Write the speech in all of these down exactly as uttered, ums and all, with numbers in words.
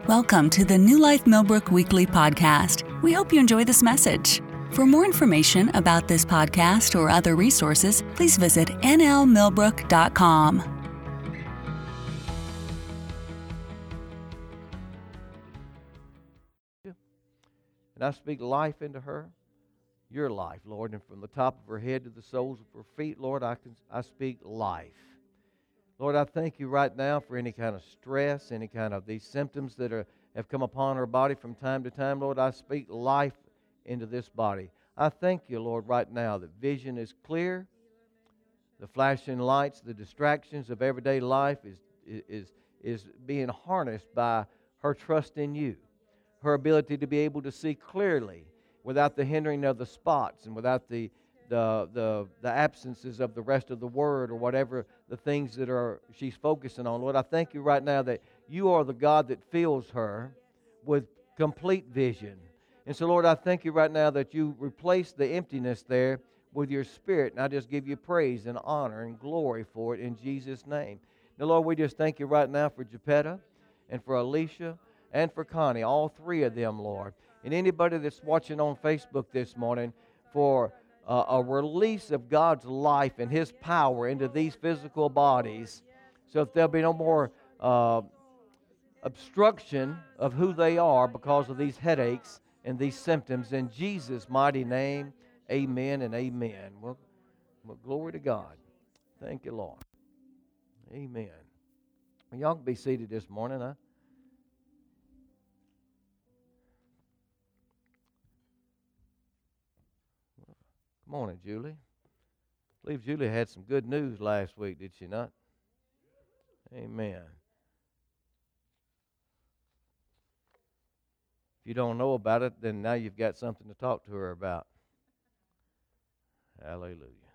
Welcome to the New Life Millbrook Weekly Podcast. We hope you enjoy this message. For more information about this podcast or other resources, please visit n l millbrook dot com. And I speak life into her, your life, Lord, and from the top of her head to the soles of her feet, Lord, I can I speak life. Lord, I thank you right now for any kind of stress, any kind of these symptoms that are have come upon her body from time to time. Lord, I speak life into this body. I thank you, Lord, right now that vision is clear. The flashing lights, the distractions of everyday life is is is being harnessed by her trust in you. Her ability to be able to see clearly without the hindering of the spots and without the the the the absences of the rest of the word or whatever the things that are she's focusing on. Lord, I thank you right now that you are the God that fills her with complete vision. And so, Lord, I thank you right now that you replace the emptiness there with your Spirit. And I just give you praise and honor and glory for it in Jesus' name. Now, Lord, we just thank you right now for Geppetta and for Alicia and for Connie, all three of them, Lord. And anybody that's watching on Facebook this morning for uh, a release of God's life and His power into these physical bodies, so that there'll be no more uh, obstruction of who they are because of these headaches and these symptoms. In Jesus' mighty name, amen and amen. Well, well glory to God. Thank you, Lord. Amen. Well, y'all can be seated this morning, huh? Good morning, Julie. I believe Julie had some good news last week, did she not? Amen. If you don't know about it, then now you've got something to talk to her about. Hallelujah.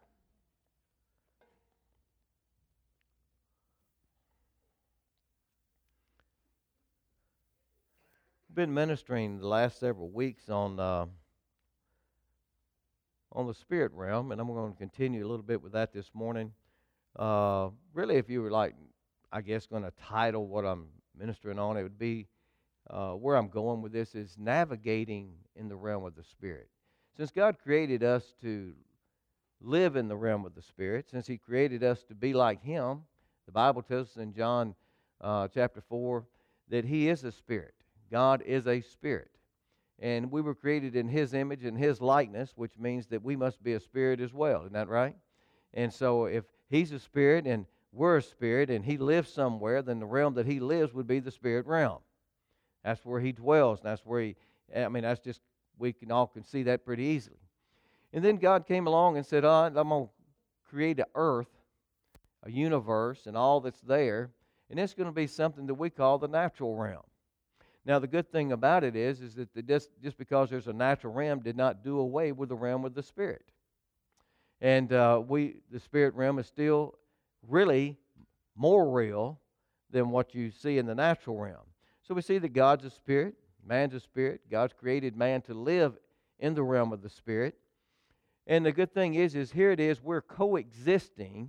We've been ministering the last several weeks on uh, on the spirit realm, and I'm going to continue a little bit with that this morning. Uh, really, if you were like, I guess, going to title what I'm ministering on, it would be uh, where I'm going with this is navigating in the realm of the Spirit. Since God created us to live in the realm of the Spirit, since He created us to be like Him, the Bible tells us in John uh, chapter four that He is a Spirit. God is a Spirit. And we were created in His image and His likeness, which means that we must be a spirit as well. Isn't that right? And so if He's a spirit and we're a spirit and He lives somewhere, then the realm that He lives would be the spirit realm. That's where He dwells. And that's where He, I mean, that's just, we can all can see that pretty easily. And then God came along and said, oh, I'm going to create an earth, a universe, and all that's there. And it's going to be something that we call the natural realm. Now, the good thing about it is, is that the, just, just because there's a natural realm did not do away with the realm of the Spirit. And uh, we, the Spirit realm is still really more real than what you see in the natural realm. So we see that God's a Spirit, man's a Spirit. God's created man to live in the realm of the Spirit. And the good thing is, is here it is, we're coexisting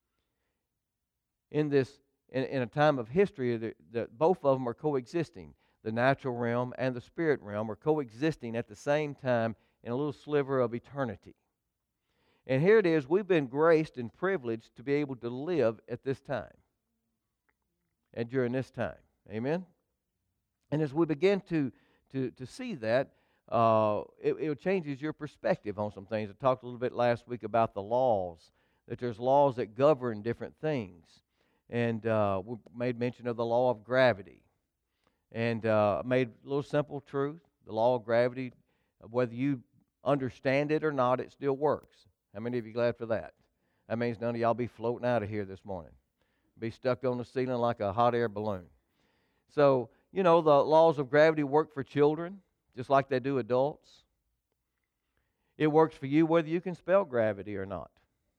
in this, in, in a time of history that, that both of them are coexisting. The natural realm and the spirit realm are coexisting at the same time in a little sliver of eternity. And here it is, we've been graced and privileged to be able to live at this time and during this time. Amen? And as we begin to, to, to see that, uh, it, it changes your perspective on some things. I talked a little bit last week about the laws, that there's laws that govern different things. And uh, we made mention of the law of gravity. And uh, made a little simple truth, the law of gravity, whether you understand it or not, it still works. How many of you glad for that? That means none of y'all be floating out of here this morning. Be stuck on the ceiling like a hot air balloon. So, you know, the laws of gravity work for children, just like they do adults. It works for you whether you can spell gravity or not.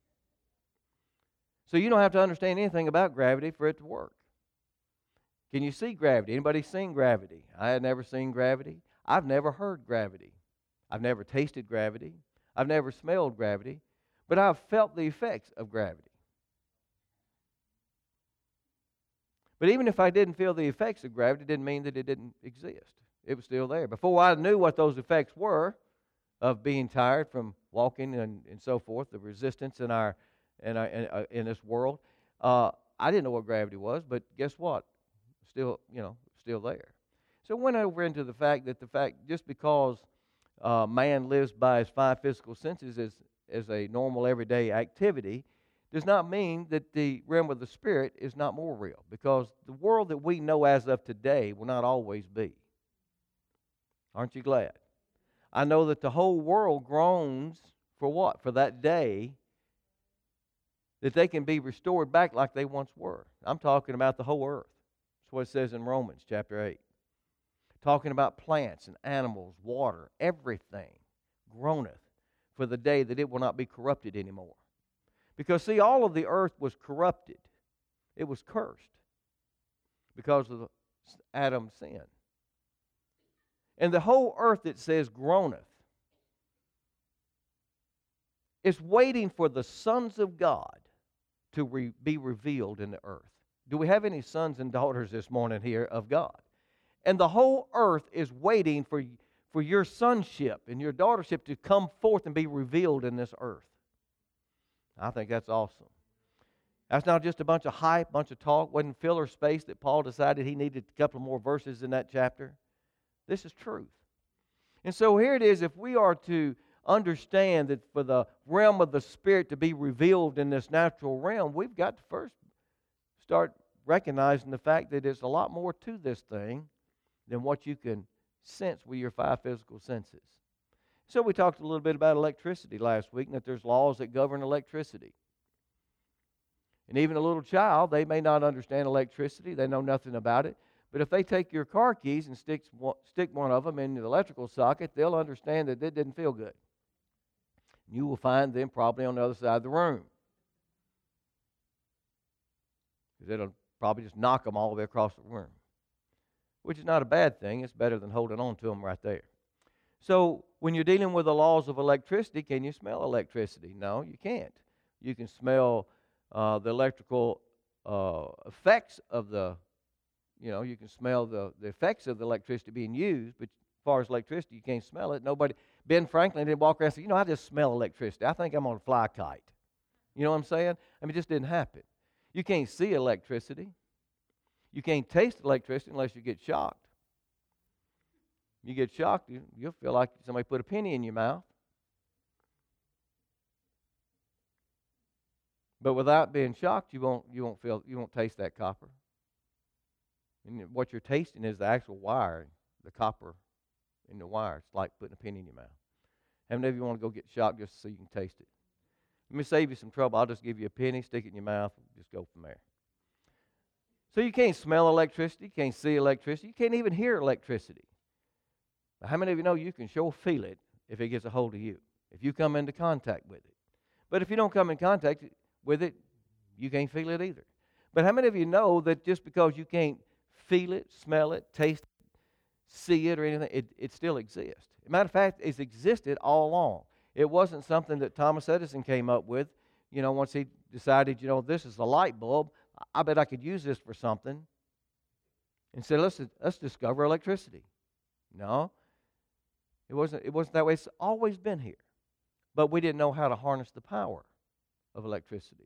So you don't have to understand anything about gravity for it to work. Can you see gravity? Anybody seen gravity? I had never seen gravity. I've never heard gravity. I've never tasted gravity. I've never smelled gravity. But I've felt the effects of gravity. But even if I didn't feel the effects of gravity, it didn't mean that it didn't exist. It was still there. Before I knew what those effects were of being tired from walking and, and so forth, the resistance in our in, our, in, uh, in this world, uh, I didn't know what gravity was, but guess what? Still, you know, still there. So I went over into the fact that the fact just because uh, man lives by his five physical senses as, as a normal everyday activity does not mean that the realm of the Spirit is not more real, because the world that we know as of today will not always be. Aren't you glad? I know that the whole world groans for what? For that day that they can be restored back like they once were. I'm talking about the whole earth. That's what it says in Romans chapter eight. Talking about plants and animals, water, everything groaneth for the day that it will not be corrupted anymore. Because, see, all of the earth was corrupted. It was cursed because of Adam's sin. And the whole earth, it says, groaneth. It's waiting for the sons of God to re- be revealed in the earth. Do we have any sons and daughters this morning here of God? And the whole earth is waiting for, for your sonship and your daughtership to come forth and be revealed in this earth. I think that's awesome. That's not just a bunch of hype, a bunch of talk. Wasn't filler space that Paul decided he needed a couple more verses in that chapter. This is truth. And so here it is, if we are to understand that for the realm of the Spirit to be revealed in this natural realm, we've got to first start recognizing the fact that there's a lot more to this thing than what you can sense with your five physical senses. So we talked a little bit about electricity last week, and that there's laws that govern electricity. And even a little child, they may not understand electricity. They know nothing about it. But if they take your car keys and stick, stick one of them in the electrical socket, they'll understand that it didn't feel good. You will find them probably on the other side of the room, because it'll probably just knock them all the way across the room, which is not a bad thing. It's better than holding on to them right there. So when you're dealing with the laws of electricity, can you smell electricity? No, you can't. You can smell uh, the electrical uh, effects of the, you know, you can smell the, the effects of the electricity being used, but as far as electricity, you can't smell it. Nobody, Ben Franklin didn't walk around and say, you know, I just smell electricity. I think I'm on a fly kite. You know what I'm saying? I mean, it just didn't happen. You can't see electricity. You can't taste electricity unless you get shocked. You get shocked, you, you'll feel like somebody put a penny in your mouth. But without being shocked, you won't you won't feel you won't taste that copper. And what you're tasting is the actual wire, the copper in the wire. It's like putting a penny in your mouth. How many of you want to go get shocked just so you can taste it? Let me save you some trouble. I'll just give you a penny, stick it in your mouth, and just go from there. So you can't smell electricity, you can't see electricity, you can't even hear electricity. Now, how many of you know you can sure feel it if it gets a hold of you, if you come into contact with it? But if you don't come in contact with it, you can't feel it either. But how many of you know that just because you can't feel it, smell it, taste it, see it or anything, it, it still exists? As a matter of fact, it's existed all along. It wasn't something that Thomas Edison came up with, you know, once he decided, you know, this is a light bulb. I bet I could use this for something. And said, let's, let's discover electricity. No. It wasn't, it wasn't that way. It's always been here. But we didn't know how to harness the power of electricity.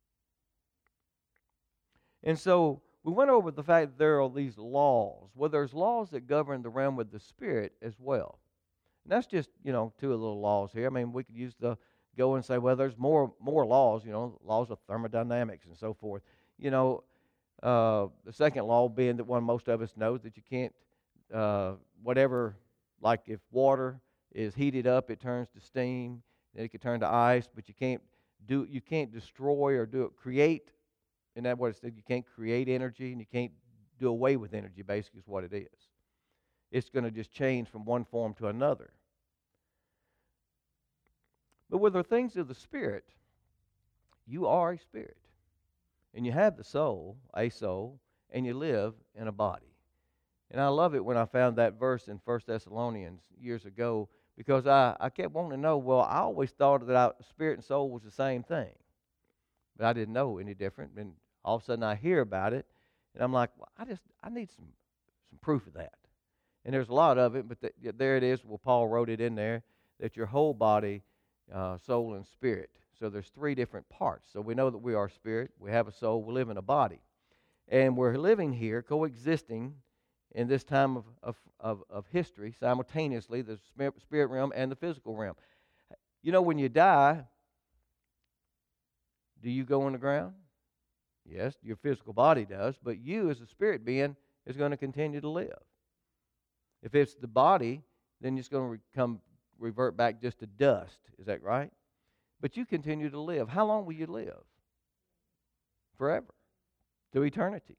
And so we went over the fact that there are these laws. Well, there's laws that govern the realm of the Spirit as well. And that's just, you know, two of the little laws here. I mean, we could use the go and say, well, there's more more laws, you know, laws of thermodynamics and so forth. You know, uh, the second law being the one most of us know, that you can't, uh, whatever, like if water is heated up, it turns to steam, and it can turn to ice, but you can't do, you can't destroy or do it, create, and that's what it said, you can't create energy, and you can't do away with energy, basically is what it is. It's going to just change from one form to another. But with the things of the Spirit, you are a spirit. And you have the soul, a soul, and you live in a body. And I love it when I found that verse in First Thessalonians years ago, because I, I kept wanting to know, well, I always thought that I, spirit and soul was the same thing. But I didn't know any different. And all of a sudden I hear about it, And I'm like, well, I just, I need some, some proof of that. And there's a lot of it, but the, there it is. Well, Paul wrote it in there, that your whole body, uh, soul, and spirit. So there's three different parts. So we know that we are spirit, we have a soul, we live in a body. And we're living here, coexisting in this time of, of, of, of history, simultaneously, the spirit realm and the physical realm. You know, when you die, do you go in the ground? Yes, your physical body does, but you as a spirit being is going to continue to live. If it's the body, then it's going to re- come revert back just to dust. Is that right? But you continue to live. How long will you live? Forever. To eternity.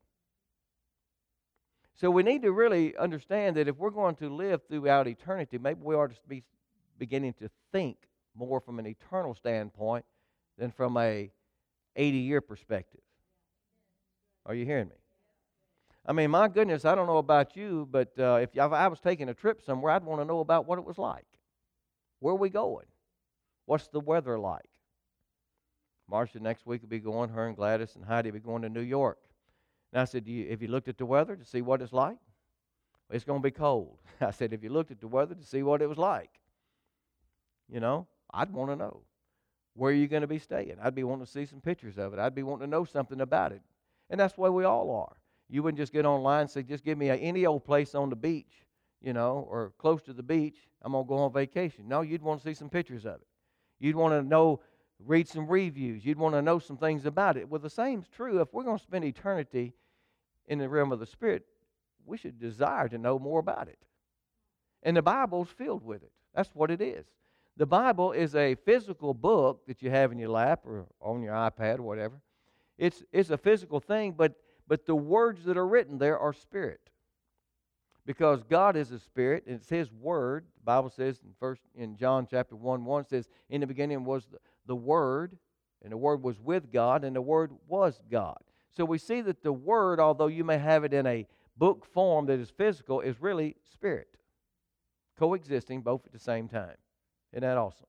So we need to really understand that if we're going to live throughout eternity, maybe we ought to be beginning to think more from an eternal standpoint than from a eighty-year perspective. Are you hearing me? I mean, my goodness, I don't know about you, but uh, if I was taking a trip somewhere, I'd want to know about what it was like. Where are we going? What's the weather like? Marcia next week will be going, her and Gladys and Heidi will be going to New York. And I said, Do you, have you looked at the weather to see what it's like? Well, it's going to be cold. I said, have you looked at the weather to see what it was like? You know, I'd want to know. Where are you going to be staying? I'd be wanting to see some pictures of it. I'd be wanting to know something about it. And that's the way we all are. You wouldn't just get online and say, just give me a, any old place on the beach, you know, or close to the beach. I'm going to go on vacation. No, you'd want to see some pictures of it. You'd want to know, read some reviews. You'd want to know some things about it. Well, the same's true. If we're going to spend eternity in the realm of the Spirit, we should desire to know more about it. And the Bible's filled with it. That's what it is. The Bible is a physical book that you have in your lap or on your iPad or whatever. It's it's a physical thing, but but the words that are written there are spirit. Because God is a spirit, and it's His word. The Bible says in first in John chapter one, one says, in the beginning was the, the Word, and the Word was with God, and the Word was God. So we see that the Word, although you may have it in a book form that is physical, is really spirit, coexisting both at the same time. Isn't that awesome?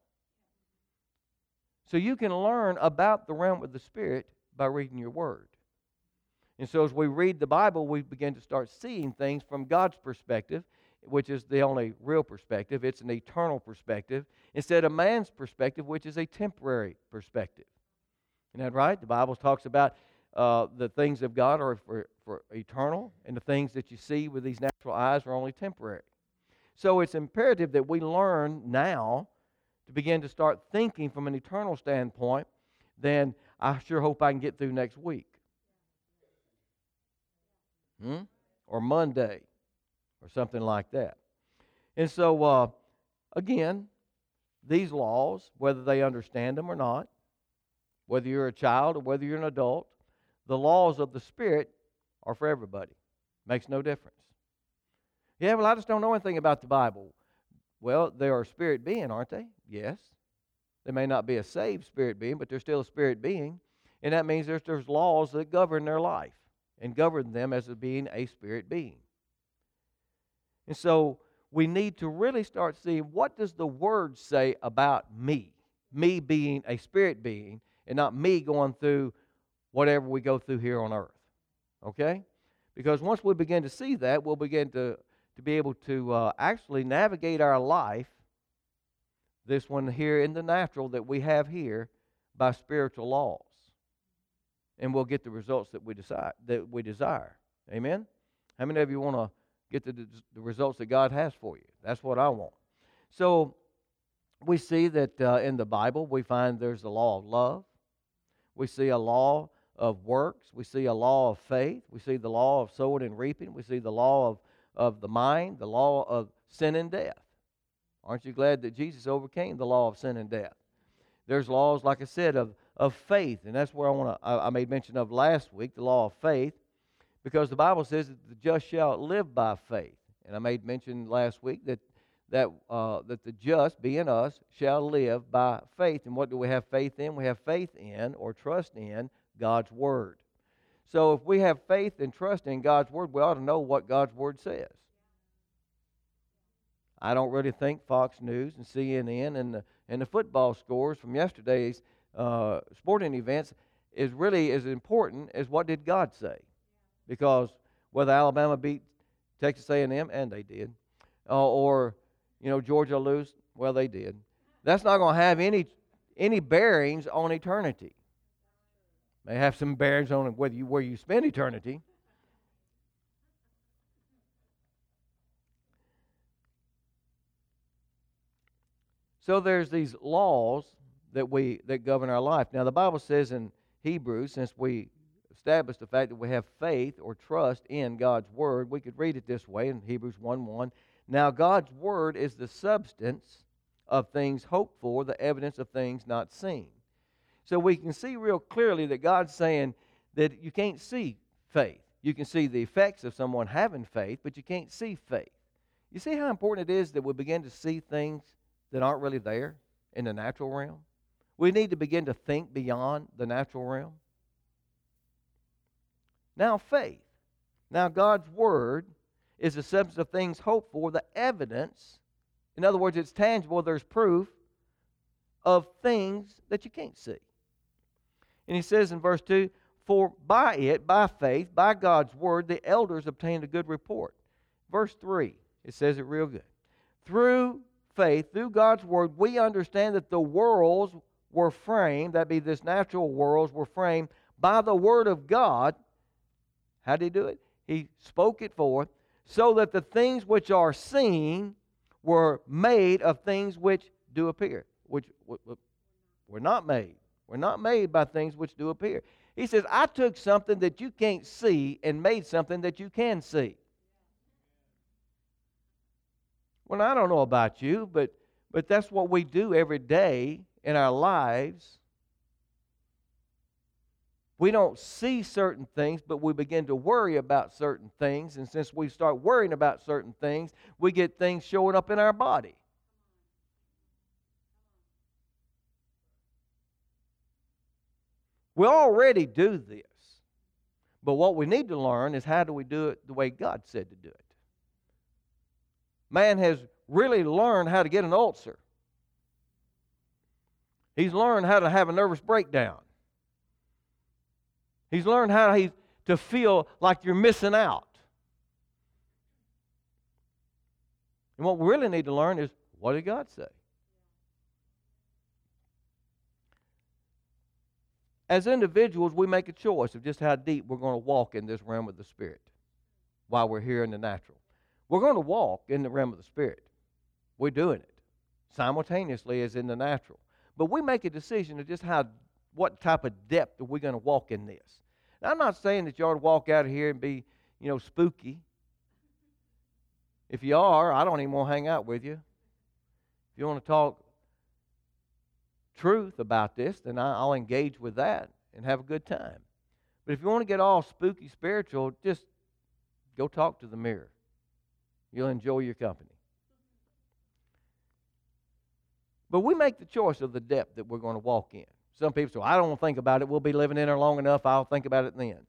So you can learn about the realm of the Spirit by reading your Word. And so as we read the Bible, we begin to start seeing things from God's perspective, which is the only real perspective. It's an eternal perspective, instead of man's perspective, which is a temporary perspective. Isn't that right? The Bible talks about uh, the things of God are for, for eternal, and the things that you see with these natural eyes are only temporary. So it's imperative that we learn now to begin to start thinking from an eternal standpoint. Then I sure hope I can get through next week. Hmm? Or Monday, or something like that. And so, uh, again, these laws, whether they understand them or not, whether you're a child or whether you're an adult, the laws of the Spirit are for everybody. Makes no difference. Yeah, well, I just don't know anything about the Bible. Well, they are a spirit being, aren't they? Yes. They may not be a saved spirit being, but they're still a spirit being. And that means there's, there's laws that govern their life and govern them as being a spirit being. And so we need to really start seeing, what does the Word say about me? Me being a spirit being and not me going through whatever we go through here on earth. Okay? Because once we begin to see that, we'll begin to to be able to uh, actually navigate our life, this one here in the natural that we have here, by spiritual laws. And we'll get the results that we decide that we desire. Amen? How many of you want to get the, the results that God has for you? That's what I want. So we see that uh, in the Bible we find there's the law of love. We see a law of works. We see a law of faith. We see the law of sowing and reaping. We see the law of of the mind, the law of sin and death. Aren't you glad that Jesus overcame the law of sin and death? There's laws, like I said, of, of faith, and that's where I want to. I, I made mention of last week, the law of faith, because the Bible says that the just shall live by faith. And I made mention last week that that uh, that the just, being us, shall live by faith. And what do we have faith in? We have faith in, or trust in, God's Word. So if we have faith and trust in God's Word, we ought to know what God's Word says. I don't really think Fox News and C N N and the, and the football scores from yesterday's uh, sporting events is really as important as what did God say. because whether Alabama beat Texas A and M, and they did, uh, or you know Georgia lose, well they did. That's not going to have any any bearings on eternity. May have some bearings on whether you where you spend eternity. So there's these laws that we that govern our life. Now the Bible says in Hebrews, since we established the fact that we have faith or trust in God's Word, we could read it this way in Hebrews one one. Now God's Word is the substance of things hoped for, the evidence of things not seen. So we can see real clearly that God's saying that you can't see faith. You can see the effects of someone having faith, but you can't see faith. You see how important it is that we begin to see things that aren't really there in the natural realm? We need to begin to think beyond the natural realm. Now faith. Now God's Word is the substance of things hoped for, the evidence. In other words, it's tangible. There's proof of things that you can't see. And he says in verse two, for by it, by faith, by God's Word, the elders obtained a good report. Verse three, it says it real good. Through faith, through God's Word, we understand that the worlds were framed, that be this natural worlds, were framed by the Word of God. How did he do it? He spoke it forth, so that the things which are seen were made of things which do appear, which were not made. We're not made by things which do appear. He says, I took something that you can't see and made something that you can see. Well, I don't know about you, but, but that's what we do every day in our lives. We don't see certain things, but we begin to worry about certain things. And since we start worrying about certain things, we get things showing up in our body. We already do this. But what we need to learn is how do we do it the way God said to do it. Man has really learned how to get an ulcer. He's learned how to have a nervous breakdown. He's learned how he, to feel like you're missing out. And what we really need to learn is, what did God say? As individuals, we make a choice of just how deep we're going to walk in this realm of the Spirit while we're here in the natural. We're going to walk in the realm of the Spirit. We're doing it simultaneously as in the natural. But we make a decision of just how, what type of depth are we going to walk in this. Now, I'm not saying that you ought to walk out of here and be, you know, spooky. If you are, I don't even want to hang out with you. If you want to talk truth about this, then I'll engage with that and have a good time. But if you want to get all spooky spiritual, just go talk to the mirror. You'll enjoy your company. But we make the choice of the depth that we're going to walk in. Some people say, well, I don't want to think about it. We'll be living in there long enough. I'll think about it then.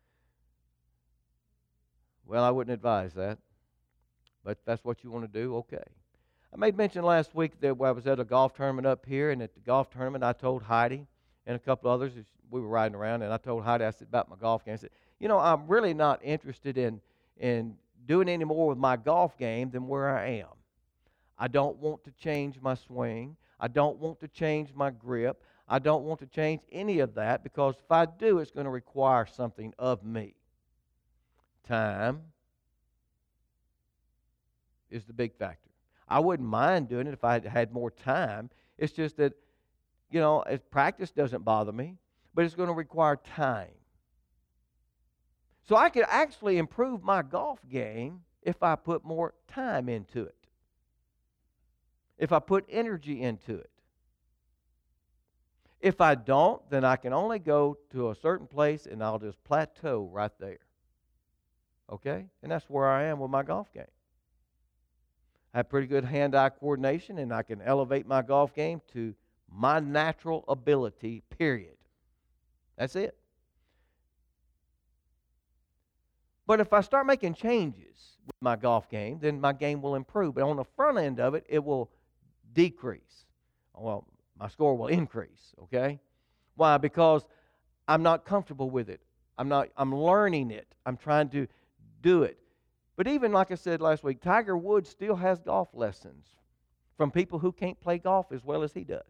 Well, I wouldn't advise that. But if that's what you want to do, okay. I made mention last week that I was at a golf tournament up here, and at the golf tournament I told Heidi and a couple others, we were riding around, and I told Heidi, I said, about my golf game. I said, you know, I'm really not interested in, in doing any more with my golf game than where I am. I don't want to change my swing. I don't want to change my grip. I don't want to change any of that, because if I do, it's going to require something of me. Time is the big factor. I wouldn't mind doing it if I had more time. It's just that, you know, practice doesn't bother me, but it's going to require time. So I could actually improve my golf game if I put more time into it, if I put energy into it. If I don't, then I can only go to a certain place and I'll just plateau right there. Okay? And that's where I am with my golf game. I have pretty good hand-eye coordination, and I can elevate my golf game to my natural ability, period. That's it. But if I start making changes with my golf game, then my game will improve. But on the front end of it, it will decrease. Well, my score will increase, okay? Why? Because I'm not comfortable with it I'm not, I'm learning it. I'm trying to do it. But even like I said last week, Tiger Woods still has golf lessons from people who can't play golf as well as he does.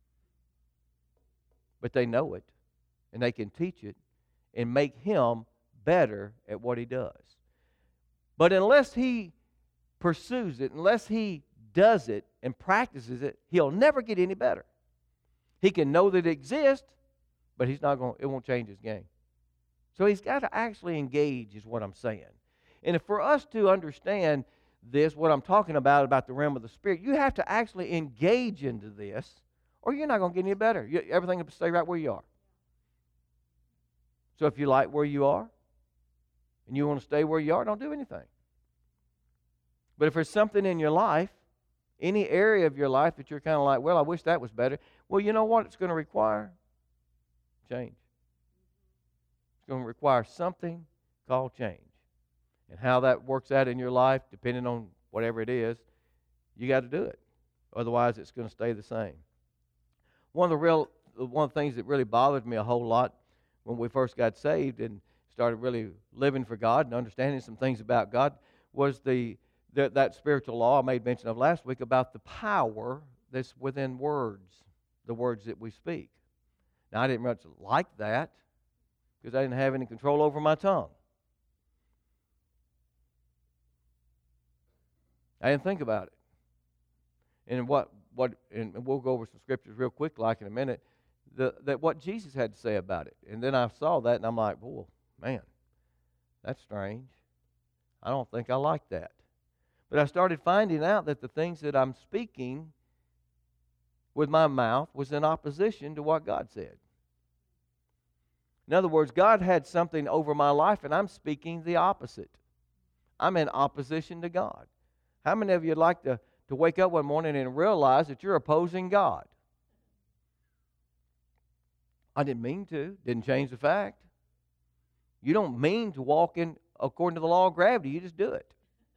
But they know it, and they can teach it and make him better at what he does. But unless he pursues it, unless he does it and practices it, he'll never get any better. He can know that it exists, but he's not going. It won't change his game. So he's got to actually engage, is what I'm saying. And if for us to understand this, what I'm talking about, about the realm of the Spirit, you have to actually engage into this, or you're not going to get any better. You, everything will stay right where you are. So if you like where you are, and you want to stay where you are, don't do anything. But if there's something in your life, any area of your life that you're kind of like, well, I wish that was better, well, you know what it's going to require? Change. It's going to require something called change. And how that works out in your life, depending on whatever it is, you got to do it. Otherwise, it's going to stay the same. One of the real, one of the things that really bothered me a whole lot when we first got saved and started really living for God and understanding some things about God was the, the that spiritual law I made mention of last week about the power that's within words, the words that we speak. Now, I didn't much like that because I didn't have any control over my tongue. I didn't think about it. And what what and we'll go over some scriptures real quick, like in a minute, the, that what Jesus had to say about it. And then I saw that, and I'm like, oh, man, that's strange. I don't think I like that. But I started finding out that the things that I'm speaking with my mouth was in opposition to what God said. In other words, God had something over my life, and I'm speaking the opposite. I'm in opposition to God. How many of you would like to, to wake up one morning and realize that you're opposing God? I didn't mean to. Didn't change the fact. You don't mean to walk in according to the law of gravity. You just do it.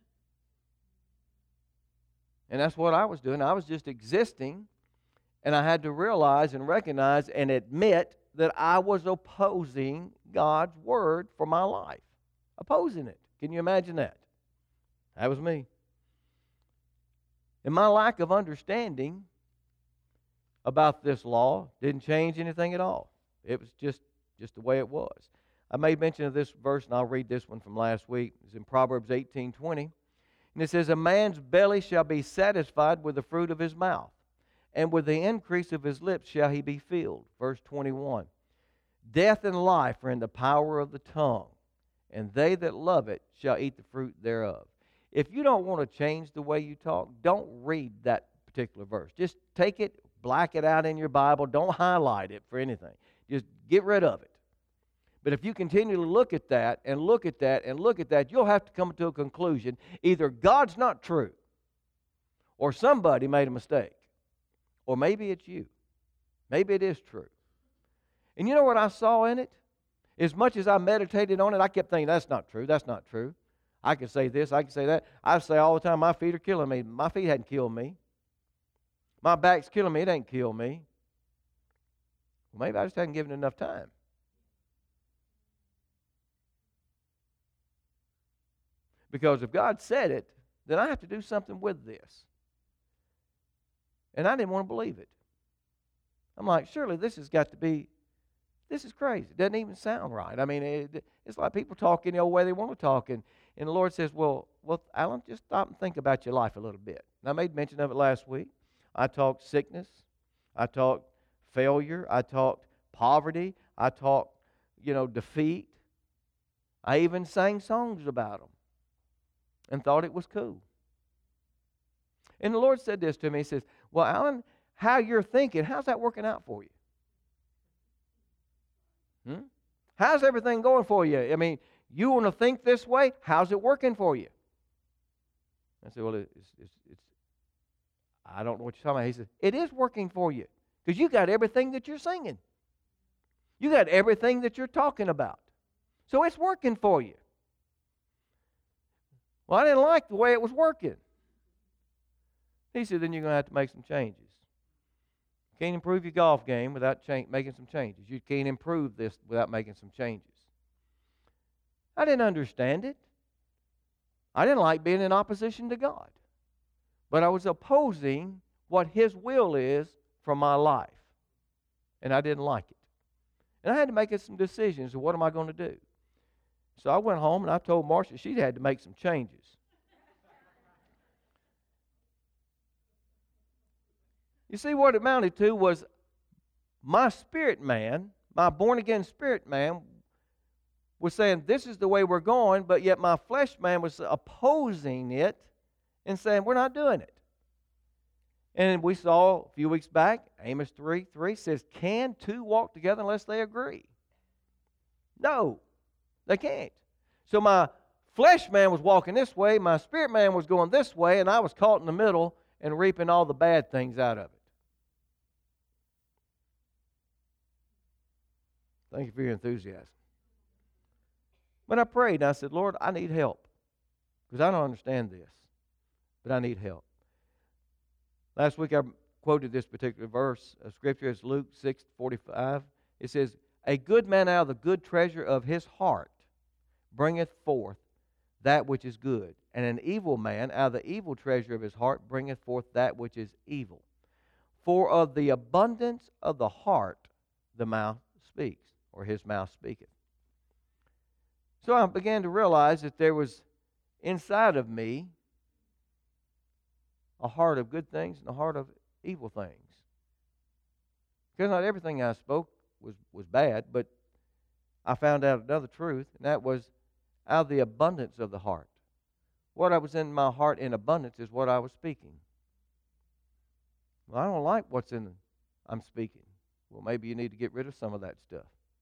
And that's what I was doing. I was just existing, and I had to realize and recognize and admit that I was opposing God's word for my life. Opposing it. Can you imagine that? That was me. And my lack of understanding about this law didn't change anything at all. It was just, just the way it was. I made mention of this verse, and I'll read this one from last week. It's in Proverbs eighteen twenty. And it says, a man's belly shall be satisfied with the fruit of his mouth, and with the increase of his lips shall he be filled. Verse twenty-one. Death and life are in the power of the tongue, and they that love it shall eat the fruit thereof. If you don't want to change the way you talk, don't read that particular verse. Just take it, black it out in your Bible. Don't highlight it for anything. Just get rid of it. But if you continually look at that and look at that and look at that, you'll have to come to a conclusion. Either God's not true, or somebody made a mistake, or maybe it's you. Maybe it is true. And you know what I saw in it? As much as I meditated on it, I kept thinking, that's not true, that's not true. I could say this, I could say that. I say all the time, my feet are killing me. My feet hadn't killed me. My back's killing me. It ain't killed me. Well, maybe I just hadn't given it enough time. Because if God said it, then I have to do something with this. And I didn't want to believe it. I'm like, surely this has got to be, this is crazy. It doesn't even sound right. I mean, it, it's like people talking the old way they want to talk. And, and the Lord says, well, well, Alan, just stop and think about your life a little bit. And I made mention of it last week. I talked sickness. I talked failure. I talked poverty. I talked, you know, defeat. I even sang songs about them and thought it was cool. And the Lord said this to me. He says, well, Alan, how you're thinking, how's that working out for you? Hmm? How's everything going for you? I mean, you want to think this way? How's it working for you? I said, well, it's, it's, it's I don't know what you're talking about. He said, it is working for you because you got everything that you're singing. You got everything that you're talking about. So it's working for you. Well, I didn't like the way it was working. He said, then you're going to have to make some changes. You can't improve your golf game without cha- making some changes. You can't improve this without making some changes. I didn't understand it. I didn't like being in opposition to God. But I was opposing what His will is for my life. And I didn't like it. And I had to make some decisions of what am I going to do. So I went home and I told Marcia she had to make some changes. You see, what it amounted to was my spirit man, my born-again spirit man, was saying, this is the way we're going, but yet my flesh man was opposing it and saying, we're not doing it. And we saw a few weeks back, Amos three three says, can two walk together unless they agree? No, they can't. So my flesh man was walking this way, my spirit man was going this way, and I was caught in the middle and reaping all the bad things out of it. Thank you for your enthusiasm. But I prayed and I said, Lord, I need help because I don't understand this, but I need help. Last week I quoted this particular verse of Scripture. It's Luke six forty-five. It says, a good man out of the good treasure of his heart bringeth forth that which is good, and an evil man out of the evil treasure of his heart bringeth forth that which is evil. For of the abundance of the heart the mouth speaks, or his mouth speaketh. So I began to realize that there was inside of me a heart of good things and a heart of evil things. Because not everything I spoke was, was bad, but I found out another truth, and that was out of the abundance of the heart. What I was in my heart in abundance is what I was speaking. Well, I don't like what's in I'm speaking. Well, maybe you need to get rid of some of that stuff.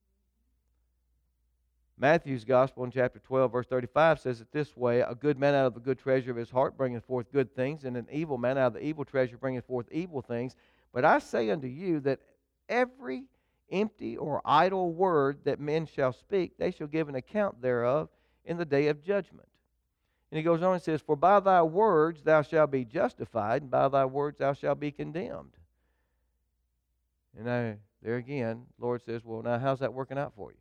Matthew's Gospel in chapter twelve, verse thirty-five says it this way, a good man out of the good treasure of his heart bringeth forth good things, and an evil man out of the evil treasure bringeth forth evil things. But I say unto you that every empty or idle word that men shall speak, they shall give an account thereof in the day of judgment. And he goes on and says, for by thy words thou shalt be justified, and by thy words thou shalt be condemned. And I, there again, the Lord says, well, now how's that working out for you?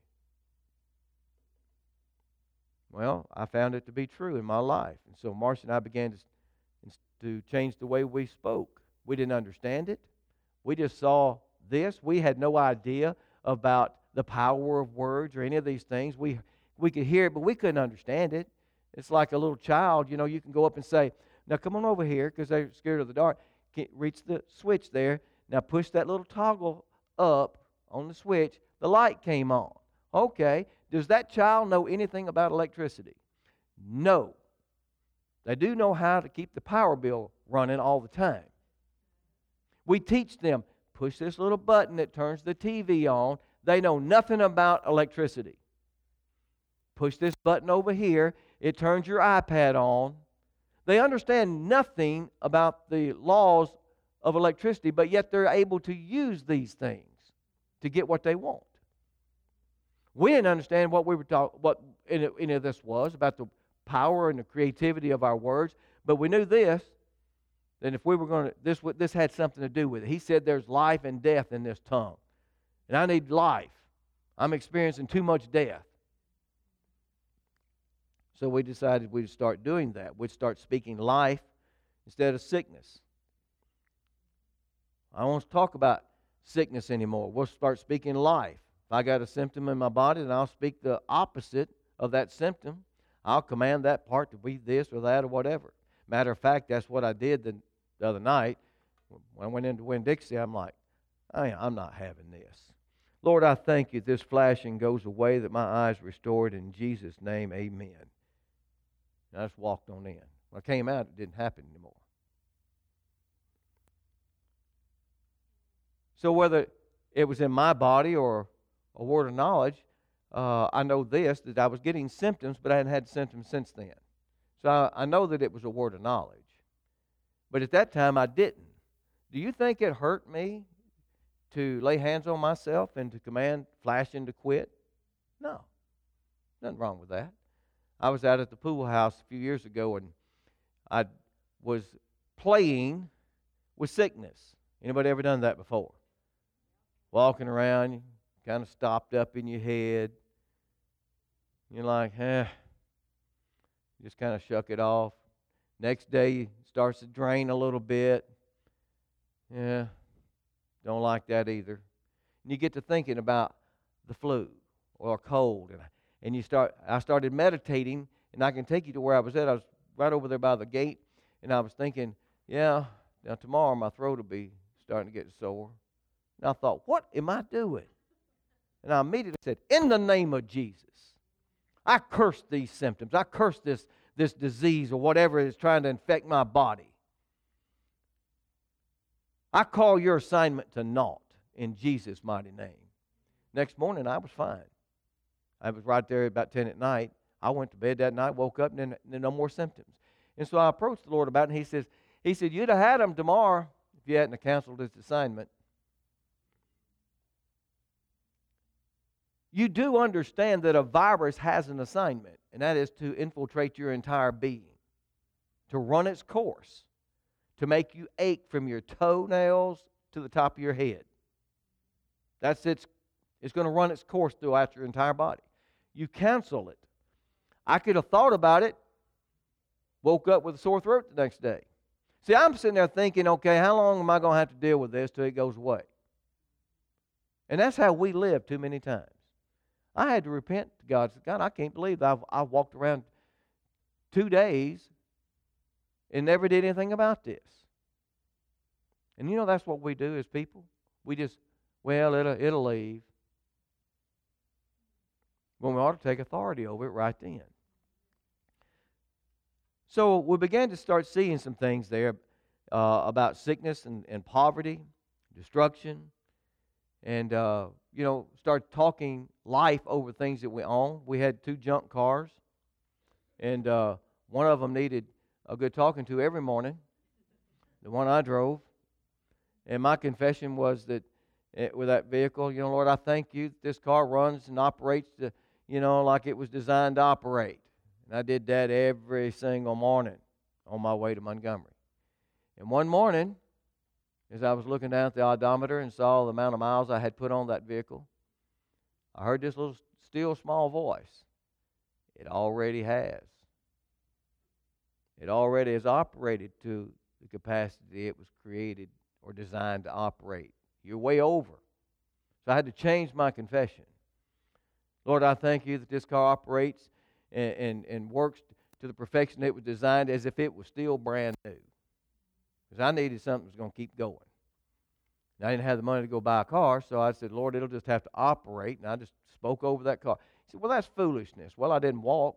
Well, I found it to be true in my life. And so Marcia and I began to, to change the way we spoke. We didn't understand it. We just saw this. We had no idea about the power of words or any of these things. We, we could hear it, but we couldn't understand it. It's like a little child. You know, you can go up and say, now come on over here, because they're scared of the dark. Get, reach the switch there. Now push that little toggle up on the switch. The light came on. Okay. Does that child know anything about electricity? No. They do know how to keep the power bill running all the time. We teach them, push this little button that turns the T V on. They know nothing about electricity. Push this button over here, it turns your iPad on. They understand nothing about the laws of electricity, but yet they're able to use these things to get what they want. We didn't understand what we were talking, what any, any of this was about the power and the creativity of our words, but we knew this. That if we were going to, this this had something to do with it. He said, "There's life and death in this tongue, and I need life. I'm experiencing too much death." So we decided we'd start doing that. We'd start speaking life instead of sickness. I don't want to talk about sickness anymore. We'll start speaking life. If I got a symptom in my body, then I'll speak the opposite of that symptom. I'll command that part to be this or that or whatever. Matter of fact, that's what I did the, the other night. When I went into Winn-Dixie, I'm like, I, I'm not having this. Lord, I thank you this flashing goes away, that my eyes restored. In Jesus' name, amen. And I just walked on in. When I came out, it didn't happen anymore. So whether it was in my body or a word of knowledge, uh, I know this, that I was getting symptoms, but I hadn't had symptoms since then. So I, I know that it was a word of knowledge. But at that time, I didn't. Do you think it hurt me to lay hands on myself and to command flashing to quit? No. Nothing wrong with that. I was out at the pool house a few years ago, and I was playing with sickness. Anybody ever done that before? Walking around, kind of stopped up in your head. You're like, eh, just kind of shuck it off. Next day, it starts to drain a little bit. Yeah, don't like that either. And you get to thinking about the flu or a cold. And, and you start. I started meditating, and I can take you to where I was at. I was right over there by the gate, and I was thinking, yeah, now tomorrow my throat will be starting to get sore. And I thought, what am I doing? And I immediately said, in the name of Jesus, I curse these symptoms. I curse this, this disease or whatever is trying to infect my body. I call your assignment to naught in Jesus' mighty name. Next morning, I was fine. I was right there about ten at night. I went to bed that night, woke up, and then, then no more symptoms. And so I approached the Lord about it, and he says, he said, you'd have had them tomorrow if you hadn't canceled this assignment. You do understand that a virus has an assignment, and that is to infiltrate your entire being, to run its course, to make you ache from your toenails to the top of your head. That's its, it's going to run its course throughout your entire body. You cancel it. I could have thought about it, woke up with a sore throat the next day. See, I'm sitting there thinking, okay, how long am I going to have to deal with this till it goes away? And that's how we live too many times. I had to repent to God. I said, God, I can't believe I've, I've walked around two days and never did anything about this. And you know that's what we do as people. We just, well, it'll, it'll leave. When we ought to take authority over it right then. So we began to start seeing some things there uh, about sickness and, and poverty, destruction, and, uh, you know, start talking life over things that we own. We had two junk cars, and uh, one of them needed a good talking to every morning, the one I drove. And my confession was that it, with that vehicle, you know, Lord, I thank you that this car runs and operates, to, you know, like it was designed to operate. And I did that every single morning on my way to Montgomery. And one morning, as I was looking down at the odometer and saw the amount of miles I had put on that vehicle, I heard this little still small voice. It already has. It already has operated to the capacity it was created or designed to operate. You're way over. So I had to change my confession. Lord, I thank you that this car operates and, and, and works to the perfection it was designed as if it was still brand new. Because I needed something that's going to keep going. And I didn't have the money to go buy a car, so I said, Lord, it'll just have to operate. And I just spoke over that car. He said, well, that's foolishness. Well, I didn't walk.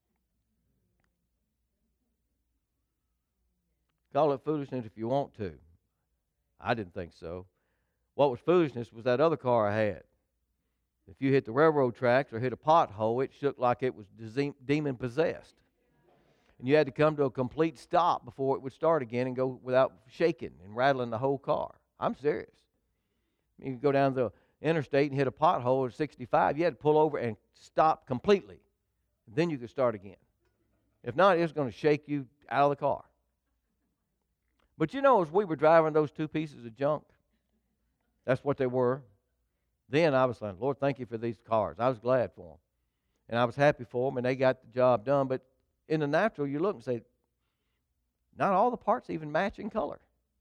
Call it foolishness if you want to. I didn't think so. What was foolishness was that other car I had. If you hit the railroad tracks or hit a pothole, it shook like it was demon-possessed. And you had to come to a complete stop before it would start again and go without shaking and rattling the whole car. I'm serious. You could go down the interstate and hit a pothole at sixty-five. You had to pull over and stop completely. Then you could start again. If not, it's going to shake you out of the car. But you know, as we were driving those two pieces of junk, that's what they were. Then I was saying, Lord, thank you for these cars. I was glad for them. And I was happy for them, and they got the job done. But in the natural, you look and say, not all the parts even match in color.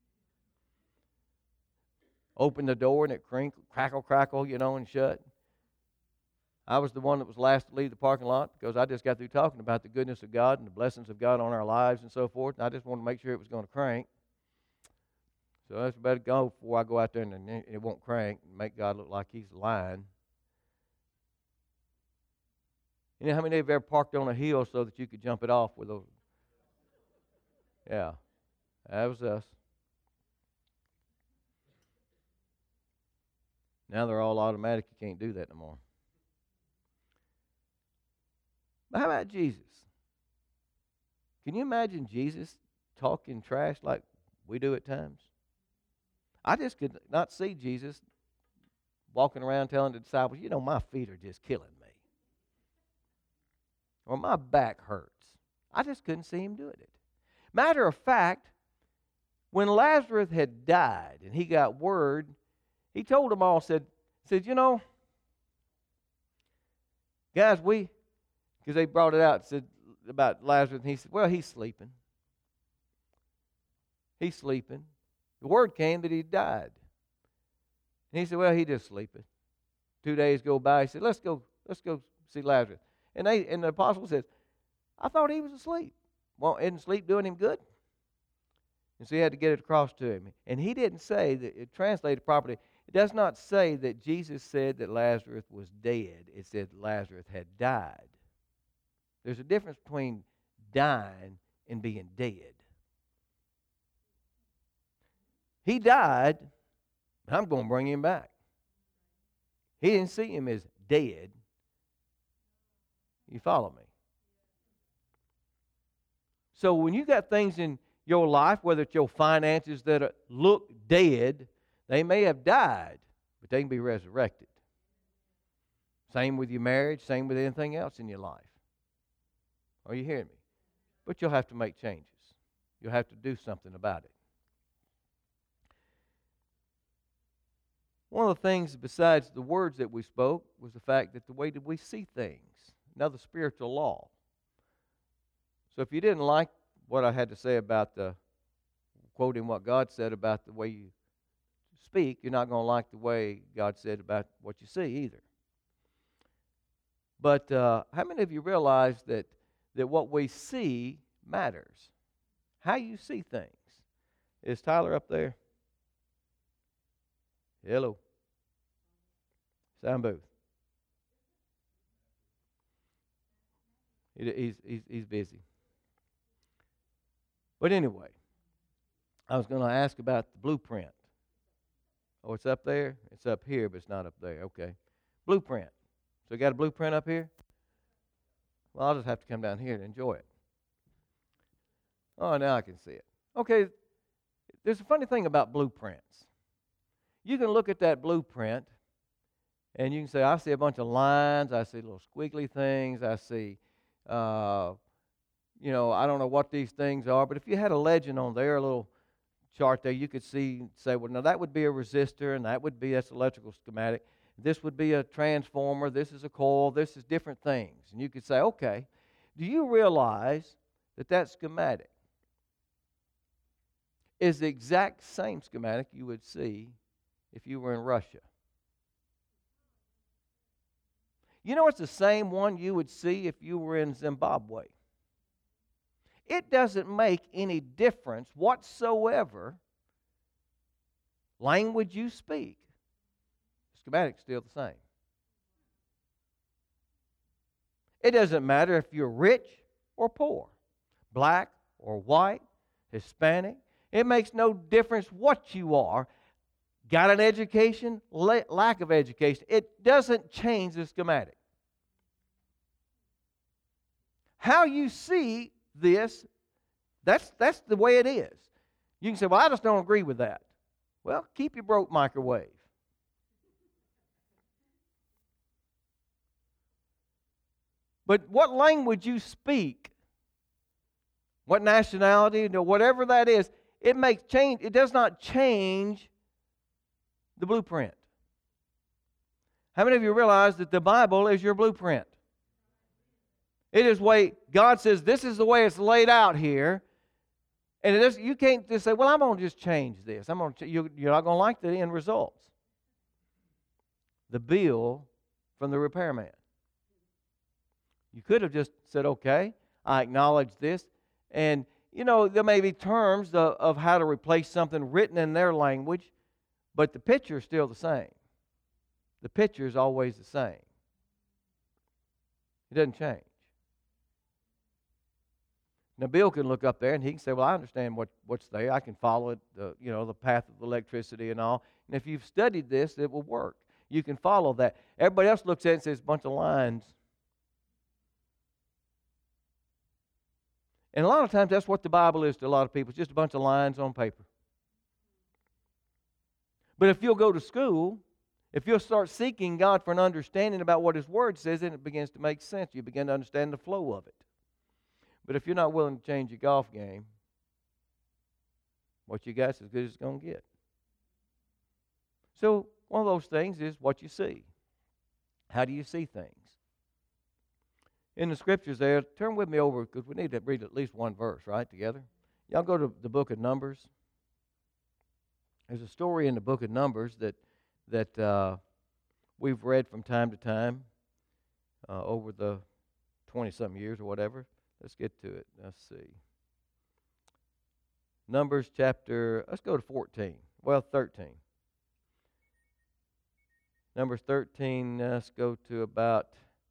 Open the door, and it crinkle, crackle, crackle, you know, and shut. I was the one that was last to leave the parking lot because I just got through talking about the goodness of God and the blessings of God on our lives and so forth. And I just wanted to make sure it was going to crank. So I just better go before I go out there and it won't crank and make God look like he's lying. You know how many of you ever parked on a hill so that you could jump it off with those? Yeah, that was us. Now they're all automatic. You can't do that no more. But how about Jesus? Can you imagine Jesus talking trash like we do at times? I just could not see Jesus walking around telling the disciples, you know, my feet are just killing me. Or my back hurts. I just couldn't see him doing it. Matter of fact, when Lazarus had died and he got word, he told them all, said, said, you know, guys, we Because they brought it out and said about Lazarus, and he said, well, he's sleeping. He's sleeping. The word came that he died. And he said, well, he just sleeping. Two days go by. He said, let's go, let's go see Lazarus. And they and the apostle says, I thought he was asleep. Well, isn't sleep doing him good? And so he had to get it across to him. And he didn't say that, it translated properly. It does not say that Jesus said that Lazarus was dead. It said Lazarus had died. There's a difference between dying and being dead. He died, and I'm going to bring him back. He didn't see him as dead. You follow me? So when you got things in your life, whether it's your finances that are, look dead, they may have died, but they can be resurrected. Same with your marriage, same with anything else in your life. Are you hearing me? But you'll have to make changes. You'll have to do something about it. One of the things besides the words that we spoke was the fact that the way that we see things, another spiritual law. So if you didn't like what I had to say about the quoting what God said about the way you speak, you're not going to like the way God said about what you see either. But uh, how many of you realize that, that what we see matters? How you see things. Is Tyler up there? Hello. Sound booth. He, he's, he's, he's busy. But anyway, I was going to ask about the blueprint. Oh, it's up there? It's up here, but it's not up there. Okay. Blueprint. So you got a blueprint up here? Well, I'll just have to come down here to enjoy it. Oh, now I can see it. Okay, there's a funny thing about blueprints. You can look at that blueprint, and you can say, I see a bunch of lines, I see little squiggly things, I see, uh, you know, I don't know what these things are, but if you had a legend on there, a little chart there, you could see, say, well, now that would be a resistor, and that would be, that's electrical schematic. This would be a transformer, this is a coil, this is different things. And you could say, okay, do you realize that that schematic is the exact same schematic you would see if you were in Russia? You know, it's the same one you would see if you were in Zimbabwe. It doesn't make any difference whatsoever language you speak. The schematic's still the same. It doesn't matter if you're rich or poor, black or white, Hispanic. It makes no difference what you are. Got an education, la- lack of education. It doesn't change the schematic. How you see this, that's, that's the way it is. You can say, well, I just don't agree with that. Well, keep your broke microwave. But what language you speak, what nationality, you know, whatever that is, it makes change. It does not change the blueprint. How many of you realize that the Bible is your blueprint? It is way God says this is the way it's laid out here, and it is, you can't just say, "Well, I'm going to just change this. I'm going to. You, you're not going to like the end results." The bill from the repairman. You could have just said, "Okay, I acknowledge this," and you know there may be terms of, of how to replace something written in their language, but the picture is still the same. The picture is always the same. It doesn't change. Now, Bill can look up there and he can say, well, I understand what, what's there. I can follow it, uh, you know, the path of electricity and all. And if you've studied this, it will work. You can follow that. Everybody else looks at it and says, a bunch of lines. And a lot of times that's what the Bible is to a lot of people. It's just a bunch of lines on paper. But if you'll go to school, if you'll start seeking God for an understanding about what His Word says, then it begins to make sense. You begin to understand the flow of it. But if you're not willing to change your golf game, what you got is as good as it's going to get. So one of those things is what you see. How do you see things? in the scriptures there, turn with me over because we need to read at least one verse, right, together. Y'all go to the book of Numbers. There's a story in the book of Numbers that that uh, we've read from time to time uh, over the twenty-something years or whatever. Let's get to it. Let's see. Numbers chapter, let's go to fourteen. Well, thirteen. Numbers thirteen, let's go to about,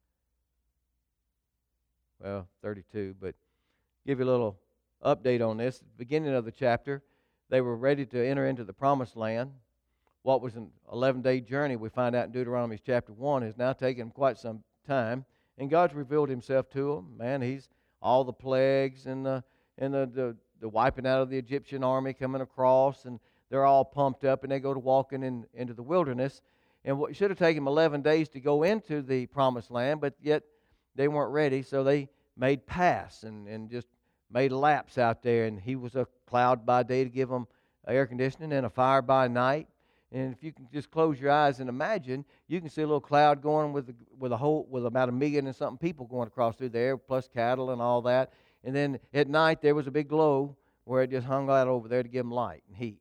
well, thirty-two, but give you a little update on this. At the beginning of the chapter, they were ready to enter into the promised land. What was an eleven-day journey, we find out in Deuteronomy chapter one, has now taken quite some time. And God's revealed himself to them. Man, he's all the plagues and the, and the, the, the wiping out of the Egyptian army coming across, and they're all pumped up, and they go to walking in, into the wilderness. And what should have taken them eleven days to go into the promised land, but yet they weren't ready, so they made pass and, and just made laps out there. And he was a cloud by day to give them air conditioning and a fire by night. And if you can just close your eyes and imagine, you can see a little cloud going with a, with a whole with about a million and something people going across through there, plus cattle and all that. And then at night there was a big glow where it just hung out over there to give them light and heat.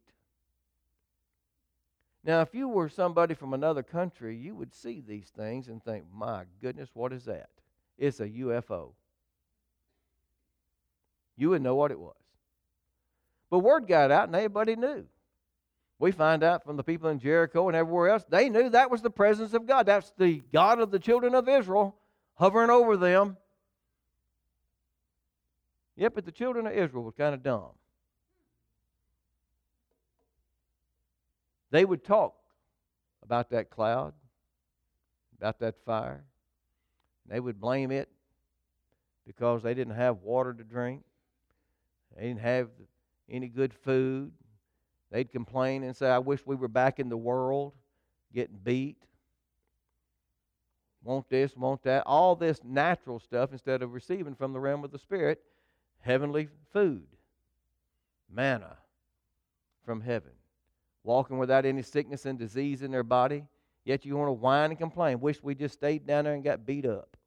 Now, if you were somebody from another country, you would see these things and think, "My goodness, what is that?" It's a U F O. You would know what it was. But word got out, and everybody knew. We find out from the people in Jericho and everywhere else, they knew that was the presence of God. That's the God of the children of Israel hovering over them. Yep, but the children of Israel were kind of dumb. They would talk about that cloud, about that fire. They would blame it because they didn't have water to drink. They didn't have any good food. They'd complain and say, "I wish we were back in the world, getting beat. Want this, want that." All this natural stuff instead of receiving from the realm of the Spirit heavenly food, manna from heaven. Walking without any sickness and disease in their body, yet you want to whine and complain. Wish we just stayed down there and got beat up.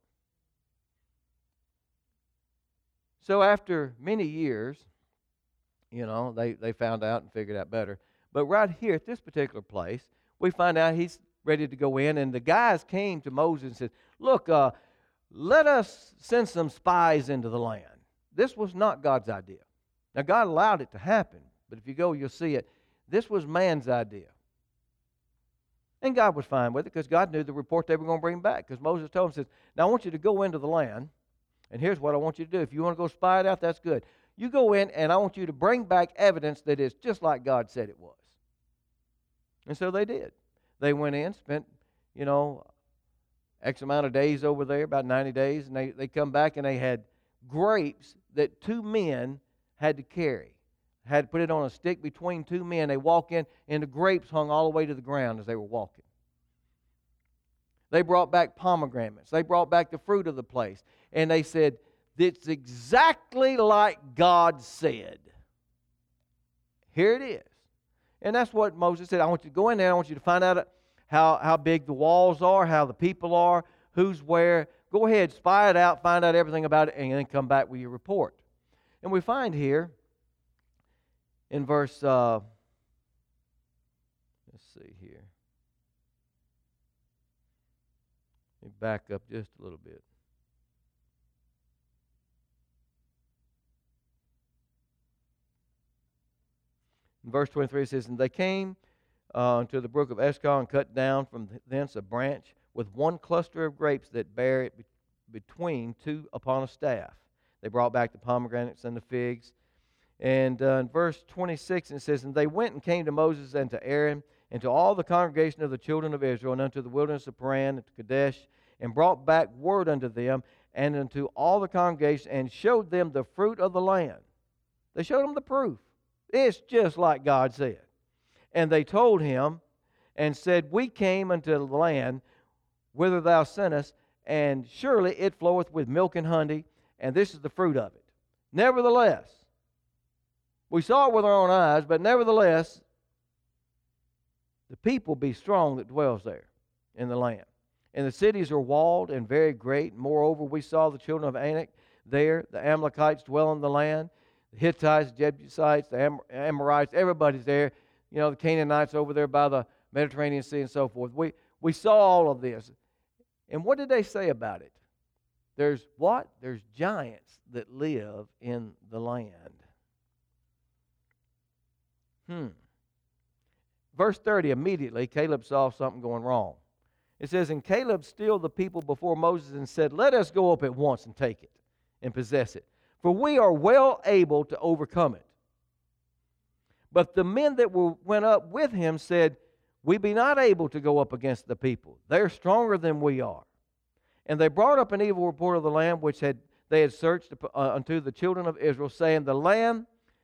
So after many years, you know, they, they found out and figured out better. But right here at this particular place, we find out he's ready to go in, and the guys came to Moses and said, "Look, uh, let us send some spies into the land." This was not God's idea. Now, God allowed it to happen, but if you go, you'll see it. This was man's idea. And God was fine with it because God knew the report they were going to bring back. Because Moses told him, says, "Now I want you to go into the land, and here's what I want you to do. If you want to go spy it out, that's good. You go in, and I want you to bring back evidence that is just like God said it was." And so they did. They went in, spent, you know, X amount of days over there, about ninety days, and they, they come back, and they had grapes that two men had to carry. Had to put it on a stick between two men. They walk in, and the grapes hung all the way to the ground as they were walking. They brought back pomegranates. They brought back the fruit of the place. And they said, "It's exactly like God said. Here it is." And that's what Moses said. I want you to go in there. I want you to find out how, how big the walls are, how the people are, who's where. Go ahead, spy it out, find out everything about it, and then come back with your report. And we find here in verse, uh, let's see here. Let me back up just a little bit. In verse twenty-three it says, "And they came uh, to the brook of Eshcol and cut down from thence a branch with one cluster of grapes that bare it be- between two upon a staff. They brought back the pomegranates and the figs." And uh, in verse twenty-six it says, "And they went and came to Moses and to Aaron and to all the congregation of the children of Israel and unto the wilderness of Paran and to Kadesh, and brought back word unto them and unto all the congregation, and showed them the fruit of the land." They showed them the proof. It's just like God said. "And they told him and said, We came unto the land whither thou sentest, and surely it floweth with milk and honey, and this is the fruit of it. Nevertheless," we saw it with our own eyes, "but nevertheless, the people be strong that dwells there in the land. And the cities are walled and very great. Moreover, we saw the children of Anak there, the Amalekites dwell in the land, the Hittites, the Jebusites, the Am- Amorites, everybody's there. You know, the Canaanites over there by the Mediterranean Sea and so forth. We, we saw all of this. And what did they say about it? There's what? There's giants that live in the land. Hmm. Verse thirty, immediately Caleb saw something going wrong. It says, and Caleb stilled the people before Moses and said, let us go up at once and take it and possess it, for we are well able to overcome it. But the men that were, went up with him said, we be not able to go up against the people. They are stronger than we are. And they brought up an evil report of the land which had they had searched uh, unto the children of Israel, saying, the land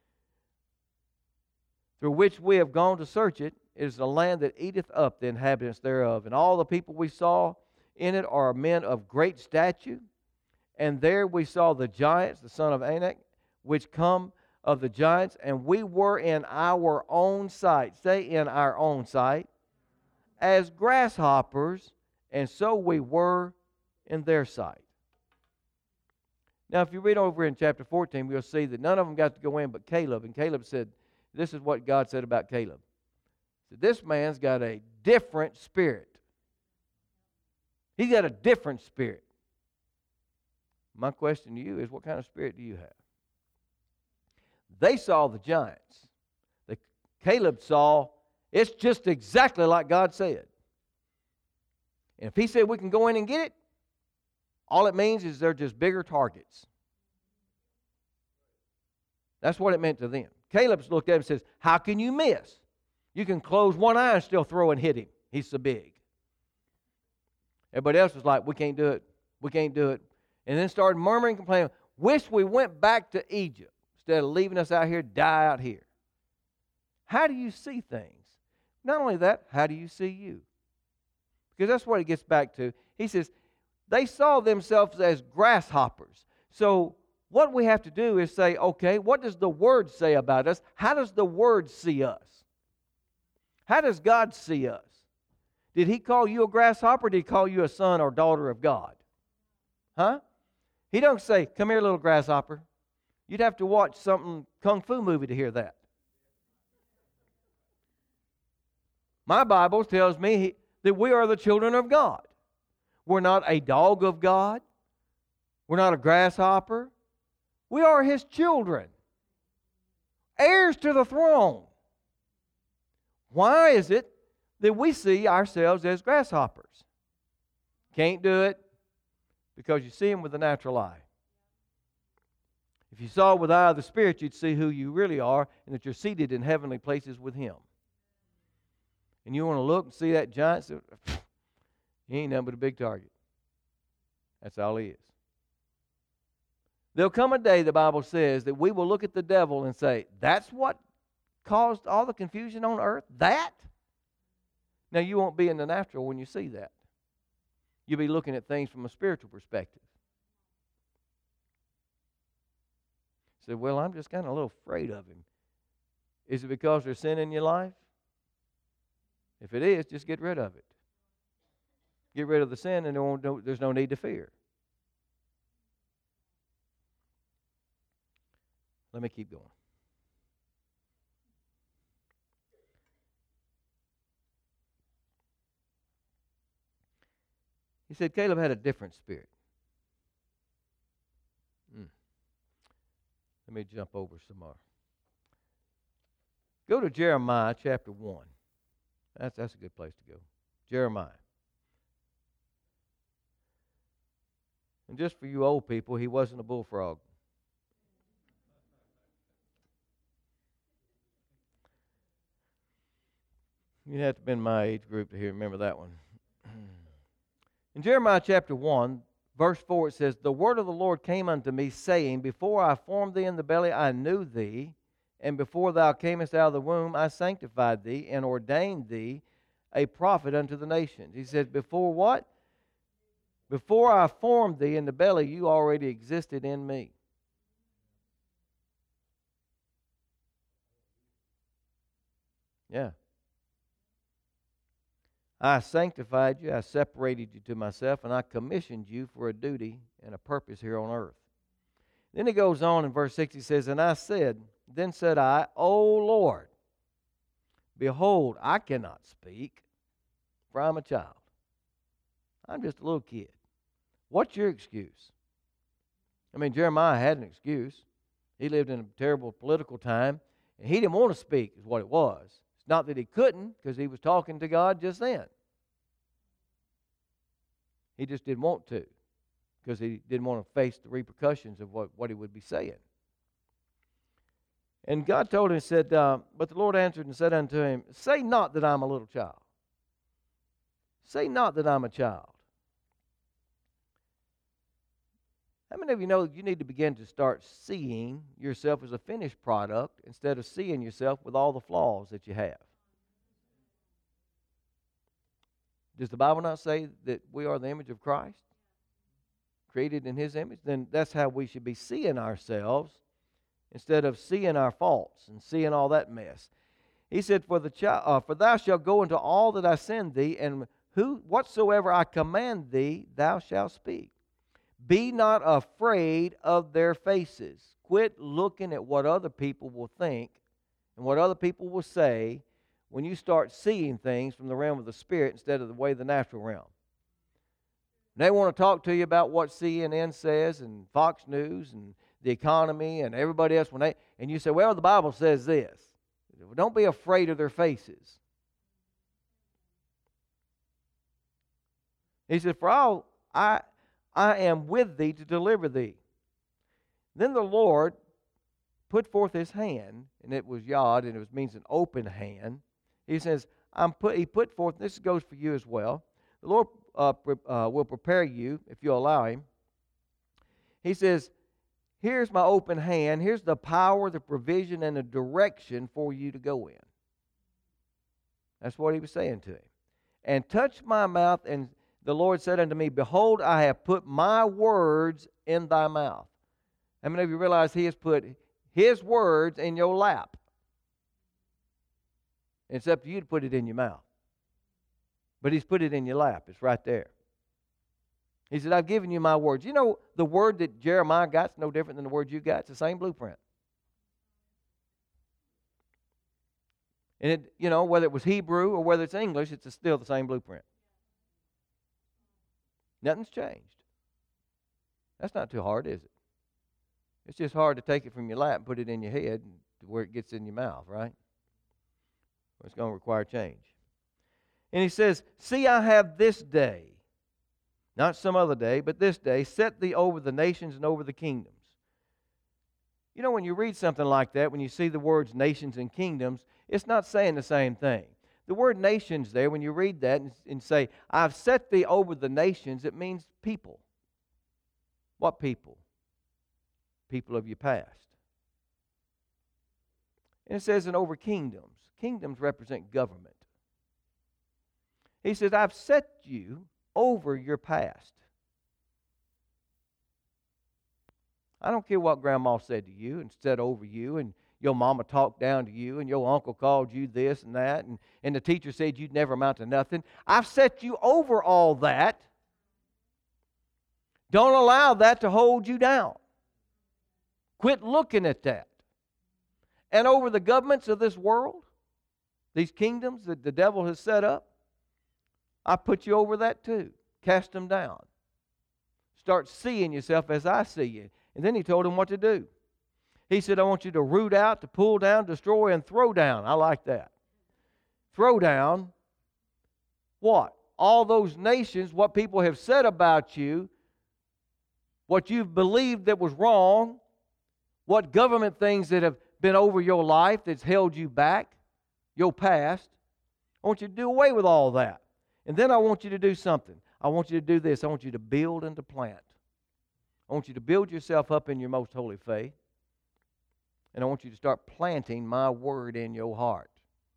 through which we have gone to search it is a land that eateth up the inhabitants thereof. And all the people we saw in it are men of great stature. And there we saw the giants, the son of Anak, which come of the giants, and we were in our own sight, say in our own sight, as grasshoppers, and so we were in their sight. Now, if you read over in chapter fourteen, you'll see that none of them got to go in but Caleb. And Caleb said, this is what God said about Caleb. He said, this man's got a different spirit. He's got a different spirit. My question to you is, what kind of spirit do you have? They saw the giants. The, Caleb saw, it's just exactly like God said. And if he said we can go in and get it, all it means is they're just bigger targets. That's what it meant to them. Caleb looked at him and says, how can you miss? You can close one eye and still throw and hit him. He's so big. Everybody else was like, we can't do it. We can't do it. And then started murmuring, complaining, wish we went back to Egypt instead of leaving us out here to die out here. How do you see things? Not only that, how do you see you? Because that's what it gets back to. He says, they saw themselves as grasshoppers. So what we have to do is say, okay, what does the Word say about us? How does the Word see us? How does God see us? Did He call you a grasshopper, or did He call you a son or daughter of God? Huh? He don't say, come here, little grasshopper. You'd have to watch something kung fu movie to hear that. My Bible tells me he, that we are the children of God. We're not a dog of God. We're not a grasshopper. We are His children. Heirs to the throne. Why is it that we see ourselves as grasshoppers? Can't do it because you see Him with the natural eye. If you saw with the eye of the Spirit, you'd see who you really are and that you're seated in heavenly places with Him. And you want to look and see that giant, so, he ain't nothing but a big target. That's all he is. There'll come a day, the Bible says, that we will look at the devil and say, that's what caused all the confusion on earth? That? Now, you won't be in the natural when you see that. You'll be looking at things from a spiritual perspective. You say, well, I'm just kind of a little afraid of him. Is it because there's sin in your life? If it is, just get rid of it. Get rid of the sin and there won't, no, there's no need to fear. Let me keep going. He said Caleb had a different spirit. Mm. Let me jump over some more. Go to Jeremiah chapter one. That's, that's a good place to go. Jeremiah. And just for you old people, he wasn't a bullfrog. You'd have to have been my age group to hear, remember that one. In Jeremiah chapter one, verse four, it says, the word of the Lord came unto me, saying, before I formed thee in the belly, I knew thee, and before thou camest out of the womb, I sanctified thee, and ordained thee a prophet unto the nations. He said, before what? Before I formed thee in the belly, you already existed in me. Yeah. I sanctified you, I separated you to myself, and I commissioned you for a duty and a purpose here on earth. Then he goes on in verse six, he says, and I said, then said I, O Lord, behold, I cannot speak, for I'm a child. I'm just a little kid. What's your excuse? I mean, Jeremiah had an excuse. He lived in a terrible political time, and he didn't want to speak, is what it was. It's not that he couldn't, because he was talking to God just then. He just didn't want to, because he didn't want to face the repercussions of what, what he would be saying. And God told him, he said, uh, but the Lord answered and said unto him, say not that I'm a little child. Say not that I'm a child. How many of you know that you need to begin to start seeing yourself as a finished product instead of seeing yourself with all the flaws that you have? Does the Bible not say that we are the image of Christ? Created in His image? Then that's how we should be seeing ourselves instead of seeing our faults and seeing all that mess. He said, For the child, uh, for thou shalt go into all that I send thee, and who whatsoever I command thee, thou shalt speak. Be not afraid of their faces. Quit looking at what other people will think and what other people will say when you start seeing things from the realm of the Spirit instead of the way of the natural realm. They want to talk to you about what C N N says and Fox News and the economy and everybody else. When they and you say, well, the Bible says this. Don't be afraid of their faces. He said, for all I... I am with thee to deliver thee. Then the Lord put forth his hand, and it was yod, and it means an open hand. He says, I'm put, he put forth, this goes for you as well. The Lord uh, pre, uh, will prepare you, if you allow him. He says, here's my open hand. Here's the power, the provision, and the direction for you to go in. That's what he was saying to him. And touch my mouth, and the Lord said unto me, behold, I have put my words in thy mouth. How many of you realize he has put his words in your lap? It's up to you to put it in your mouth. But he's put it in your lap. It's right there. He said, I've given you my words. You know, the word that Jeremiah got is no different than the word you got. It's the same blueprint. And it, you know, whether it was Hebrew or whether it's English, it's still the same blueprint. Nothing's changed. That's not too hard, is it? It's just hard to take it from your lap and put it in your head to where it gets in your mouth, right? Well, it's going to require change. And he says, see, I have this day, not some other day, but this day, set thee over the nations and over the kingdoms. You know, when you read something like that, when you see the words nations and kingdoms, it's not saying the same thing. The word nations there, when you read that and, and say, I've set thee over the nations, it means people. What people? People of your past. And it says, and over kingdoms. Kingdoms represent government. He says, I've set you over your past. I don't care what grandma said to you and said over you, and your mama talked down to you, and your uncle called you this and that, and, and the teacher said you'd never amount to nothing. I've set you over all that. Don't allow that to hold you down. Quit looking at that. And over the governments of this world, these kingdoms that the devil has set up, I put you over that too. Cast them down. Start seeing yourself as I see you. And then he told him what to do. He said, I want you to root out, to pull down, destroy, and throw down. I like that. Throw down what? All those nations, what people have said about you, what you've believed that was wrong, what government things that have been over your life that's held you back, your past. I want you to do away with all that. And then I want you to do something. I want you to do this. I want you to build and to plant. I want you to build yourself up in your most holy faith. And I want you to start planting my word in your heart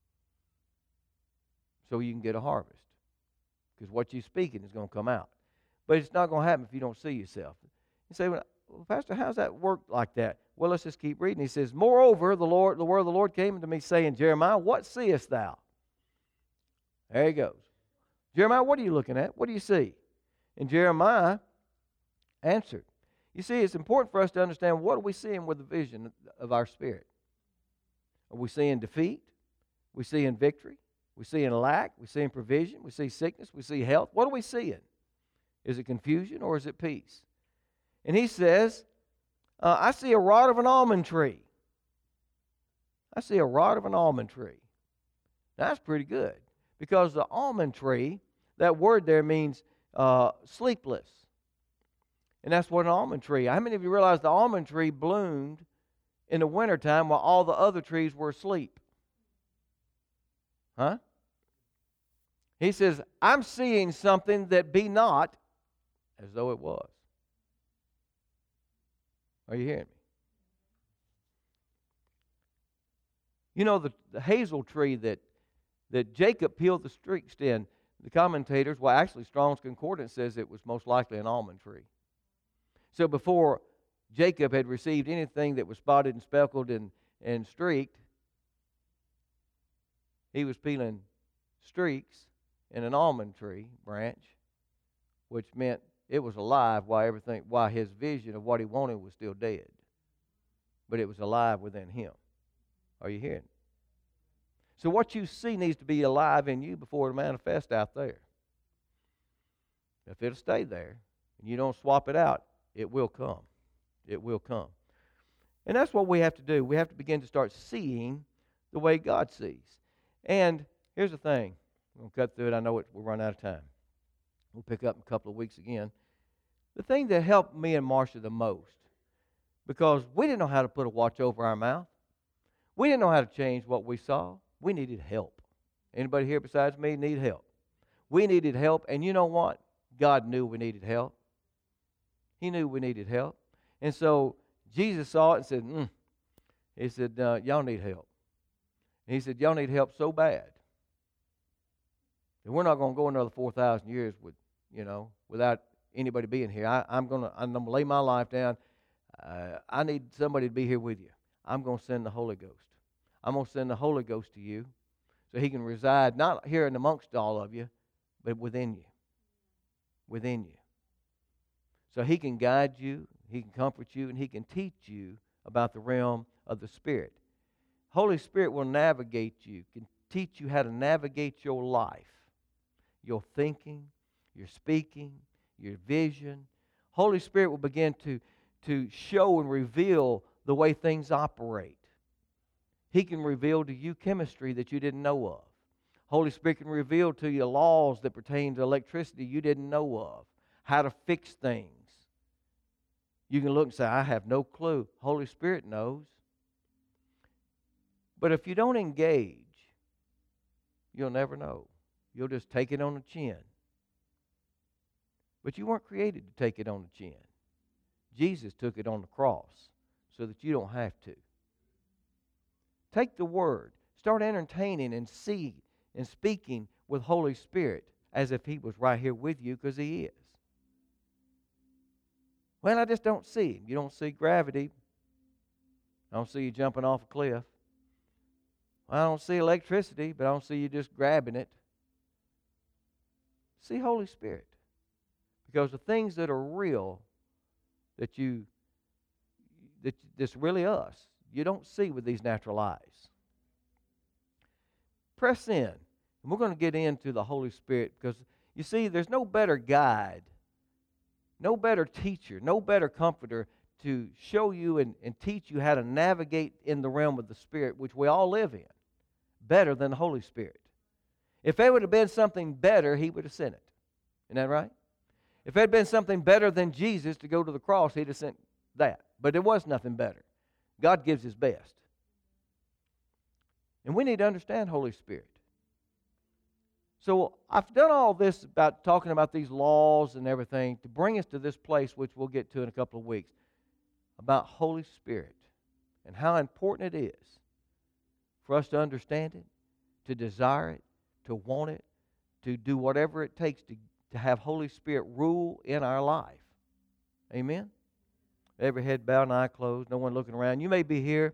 so you can get a harvest. Because what you're speaking is going to come out. But it's not going to happen if you don't see yourself. You say, well, Pastor, how's that work like that? Well, let's just keep reading. He says, moreover, the Lord, the word of the Lord came unto me, saying, Jeremiah, what seest thou? There he goes. Jeremiah, what are you looking at? What do you see? And Jeremiah answered. You see, it's important for us to understand what are we seeing with the vision of our spirit. Are we seeing defeat? We seeing victory? We seeing lack? We seeing provision? We see sickness? We see health? What are we seeing? Is it confusion or is it peace? And he says, uh, I see a rod of an almond tree. I see a rod of an almond tree. Now, that's pretty good, because the almond tree, that word there means uh, sleepless. And that's what an almond tree. How many of you realize the almond tree bloomed in the wintertime while all the other trees were asleep? Huh? He says, I'm seeing something that be not as though it was. Are you hearing me? You know, the, the hazel tree that, that Jacob peeled the streaks in, the commentators, well, actually Strong's Concordance says it was most likely an almond tree. So before Jacob had received anything that was spotted and speckled and, and streaked, he was peeling streaks in an almond tree branch, which meant it was alive while everything, while his vision of what he wanted was still dead. But it was alive within him. Are you hearing? So what you see needs to be alive in you before it manifests out there. If it'll stay there and you don't swap it out, it will come. It will come. And that's what we have to do. We have to begin to start seeing the way God sees. And here's the thing. I'm going to cut through it. I know it, we'll run out of time. We'll pick up in a couple of weeks again. The thing that helped me and Marcia the most, because we didn't know how to put a watch over our mouth. We didn't know how to change what we saw. We needed help. Anybody here besides me need help? We needed help, and you know what? God knew we needed help. He knew we needed help. And so Jesus saw it and said, mm. He said, uh, y'all need help. And he said, y'all need help so bad that we're not going to go another four thousand years with, you know, without anybody being here. I, I'm going to I'm going to lay my life down. Uh, I need somebody to be here with you. I'm going to send the Holy Ghost. I'm going to send the Holy Ghost to you so he can reside not here and amongst all of you, but within you. Within you. So he can guide you, he can comfort you, and he can teach you about the realm of the Spirit. Holy Spirit will navigate you, can teach you how to navigate your life, your thinking, your speaking, your vision. Holy Spirit will begin to, to show and reveal the way things operate. He can reveal to you chemistry that you didn't know of. Holy Spirit can reveal to you laws that pertain to electricity you didn't know of, how to fix things. You can look and say, I have no clue. Holy Spirit knows. But if you don't engage, you'll never know. You'll just take it on the chin. But you weren't created to take it on the chin. Jesus took it on the cross so that you don't have to. Take the Word. Start entertaining and see and speaking with Holy Spirit as if He was right here with you, because He is. Well, I just don't see Him. You don't see gravity. I don't see you jumping off a cliff. Well, I don't see electricity, but I don't see you just grabbing it. See Holy Spirit. Because the things that are real, that you, that that's really us, you don't see with these natural eyes. Press in. And we're going to get into the Holy Spirit, because, you see, there's no better guide, no better teacher, no better comforter to show you and, and teach you how to navigate in the realm of the Spirit, which we all live in, better than the Holy Spirit. If there would have been something better, He would have sent it. Isn't that right? If there had been something better than Jesus to go to the cross, He'd have sent that. But there was nothing better. God gives His best. And we need to understand Holy Spirit. So I've done all this about talking about these laws and everything to bring us to this place, which we'll get to in a couple of weeks, about Holy Spirit and how important it is for us to understand it, to desire it, to want it, to do whatever it takes to, to have Holy Spirit rule in our life. Amen? Every head bowed and eye closed, no one looking around. You may be here.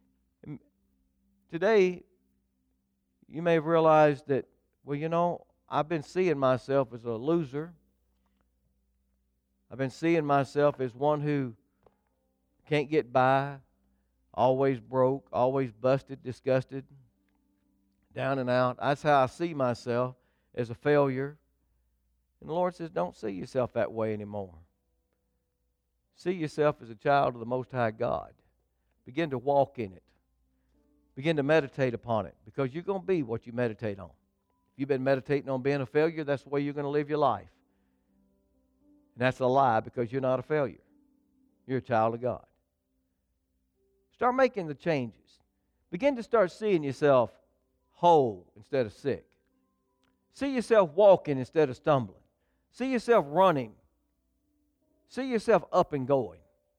Today, you may have realized that, well, you know, I've been seeing myself as a loser. I've been seeing myself as one who can't get by, always broke, always busted, disgusted, down and out. That's how I see myself, as a failure. And the Lord says, don't see yourself that way anymore. See yourself as a child of the Most High God. Begin to walk in it. Begin to meditate upon it, because you're going to be what you meditate on. If you've been meditating on being a failure, that's the way you're going to live your life. And that's a lie, because you're not a failure. You're a child of God. Start making the changes. Begin to start seeing yourself whole instead of sick. See yourself walking instead of stumbling. See yourself running. See yourself up and going.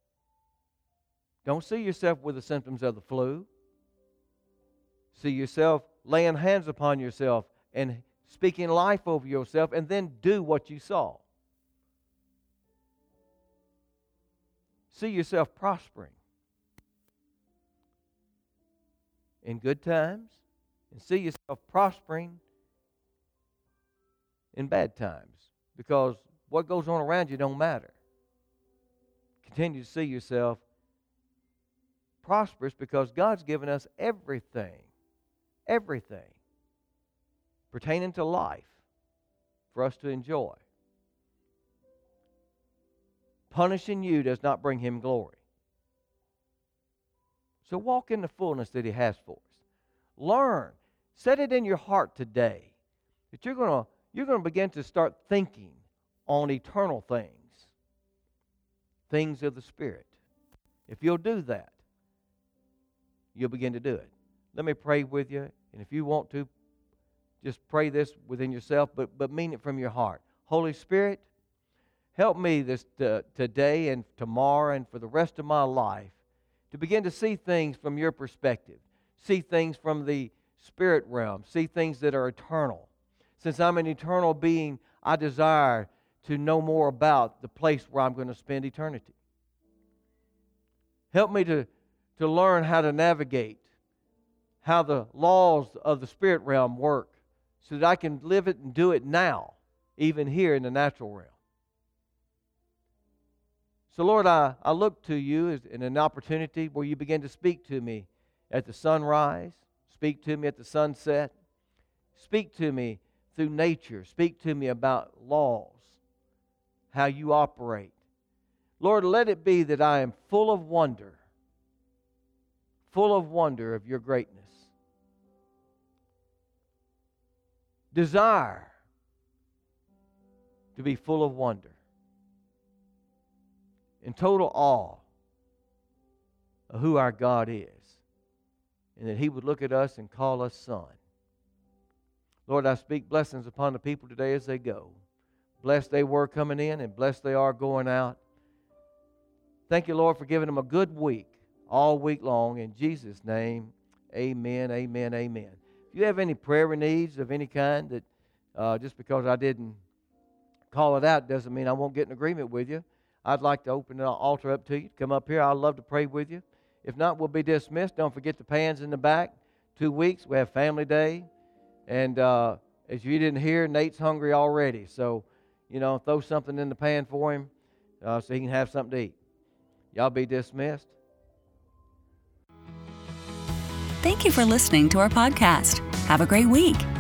Don't see yourself with the symptoms of the flu. See yourself laying hands upon yourself and speaking life over yourself, and then do what you saw. See yourself prospering in good times, and see yourself prospering in bad times, because what goes on around you don't matter. Continue to see yourself prosperous, because God's given us everything, everything pertaining to life for us to enjoy. Punishing you does not bring Him glory. So walk in the fullness that He has for us. Learn. Set it in your heart today that you're going to you're going to begin to start thinking on eternal things, things of the Spirit. If you'll do that, you'll begin to do it. Let me pray with you, and if you want to, just pray this within yourself, but, but mean it from your heart. Holy Spirit, help me this uh, today and tomorrow and for the rest of my life to begin to see things from your perspective, see things from the spirit realm, see things that are eternal. Since I'm an eternal being, I desire to know more about the place where I'm going to spend eternity. Help me to, to learn how to navigate, how the laws of the spirit realm work, so that I can live it and do it now, even here in the natural realm. So, Lord, I, I look to you as in an opportunity where you begin to speak to me at the sunrise, speak to me at the sunset, speak to me through nature, speak to me about laws, how you operate. Lord, let it be that I am full of wonder, full of wonder of your greatness. Desire to be full of wonder, in total awe of who our God is, and that He would look at us and call us son. Lord, I speak blessings upon the people today as they go. Blessed they were coming in, and blessed they are going out. Thank you, Lord, for giving them a good week, all week long. In Jesus' name, amen, amen, amen. If you have any prayer needs of any kind, that uh, just because I didn't call it out doesn't mean I won't get in agreement with you. I'd like to open the altar up to you. Come up here. I'd love to pray with you. If not, we'll be dismissed. Don't forget the pans in the back. Two weeks, we have family day. And uh, as you didn't hear, Nate's hungry already. So, you know, throw something in the pan for him uh, so he can have something to eat. Y'all be dismissed. Thank you for listening to our podcast. Have a great week.